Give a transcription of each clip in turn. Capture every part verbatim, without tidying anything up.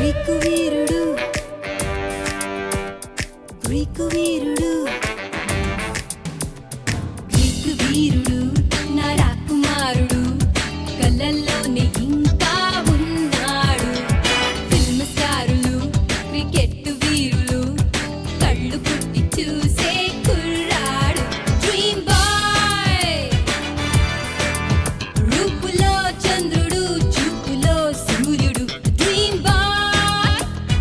Greek వీరుడు Greek వీరుడు Greek వీరుడు నా రాకుమారుడు కళ్ళల్లోనే ఇంకా ఉన్నాడు ఫిల్మ్ స్టారులు క్రికెట్ వీరులు కళ్ళు పుట్టి చూసే కుర్రాడు డ్రీమ్ బాయ్ రూపులో చంద్రుడు చూపులో సూర్యుడు డ్రీమ్ బాయ్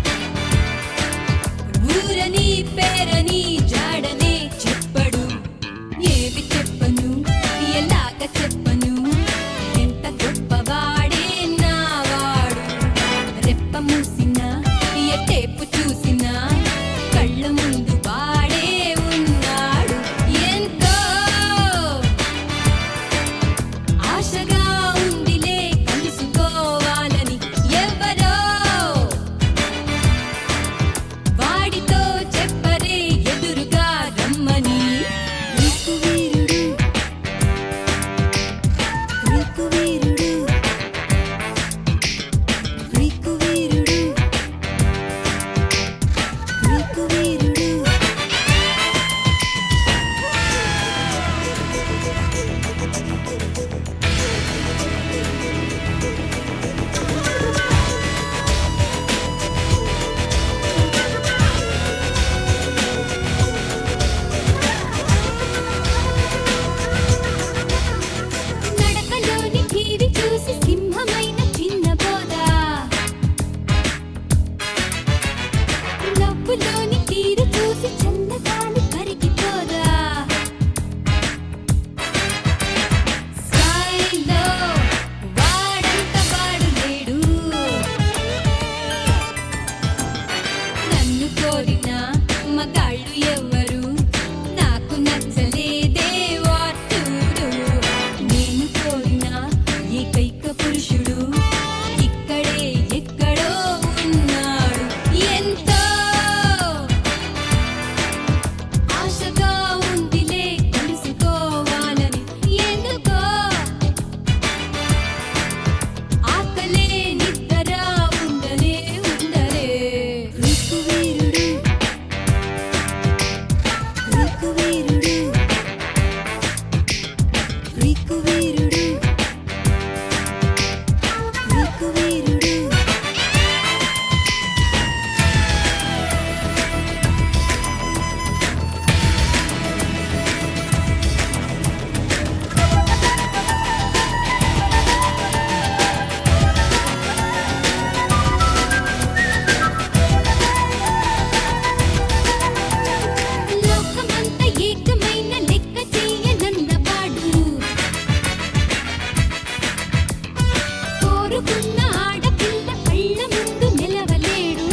ఊరని పేరని జాడనే చెప్పడు ఏవి చెప్పను ఎలాగ చెప్పను ఎంత గొప్పవాడే నావాడు రెప్ప మూసినా ఎటేపు చూసినా కళ్ళ ముందు వాడే ఉన్నాడు ఎంతో ఆశగా ఉందిలే కలుసుకోవాలని ఎవరో వాడితో చెప్పరే ఎదురుగా రమ్మని గ్రీకు వీరుడు గ్రీకు వీరుడు గ్రీకు వీరుడు గ్రీకు వీరుడు నడకలోని తీరి చూసి సింహమైన చిన్న బోధ నవ్వులోని తీరు చూసి చందగాలి కరిగిపోదా స్కైలో వాడంత వాడు లేడు నన్ను కోరిన మగాళ్ళు ఎవరు నాకు నచ్చలేదే వాటుడు నేను కోరిన ఏకైక పురుషుడు ఇక్కడే ఎక్కడో ఉన్నాడు ఎంతో ఆశగా ఉందిలే కలుసుకోవాలని ఎందుకో ఆకలే నిద్ర ఉండలే ఉండలే గ్రీకు వీరుడు గ్రీకు వీరుడు గ్రీకు వీరుడు గ్రీకు వీరుడు లోకమంతా ఏకమైన లెక్క చేయనన్నవాడు కోరుకున్న ఆడపిల్ల కళ్ళ ముందు నిలవలేడు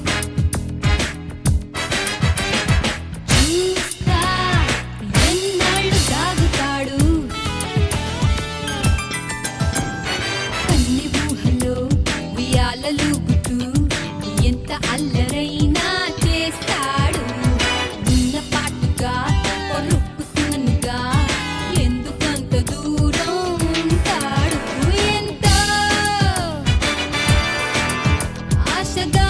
చూస్తా ఎన్నాళ్ళు దాగుతాడు కన్ని ఊహలో ఉయ్యాలలూగుతూ ఎంత అల్లరైనా చేస్తాడు ఉన్న పాటుగా పొరుక్కుతున్ననుగా ఎందుకంత దూరం ఉంటాడు ఎంతో ఆశగా